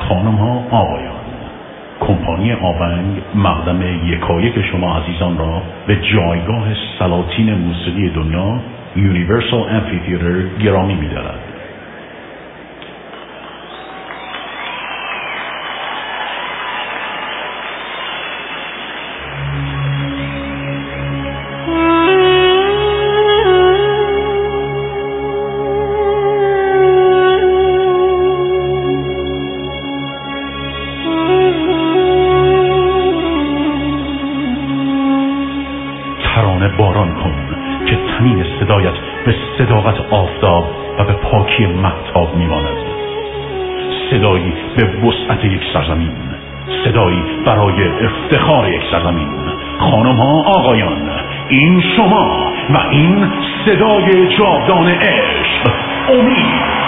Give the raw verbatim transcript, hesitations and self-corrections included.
خانم ها، آقایان، کمپانی آونگ مقدم یکایک شما عزیزان را به جایگاه سلاطین موسیقی دنیا یونیورسال امفی‌تئاتر گرامی می‌دارد. ترانه باران کن که تنین صدایت به صداقت آفتاب و به پاکی مهتاب میماند. صدایی به وسعت یک سرزمین، صدایی برای افتخار یک سرزمین. خانم ها، آقایان، این شما و این صدای جاودان عشق، امید.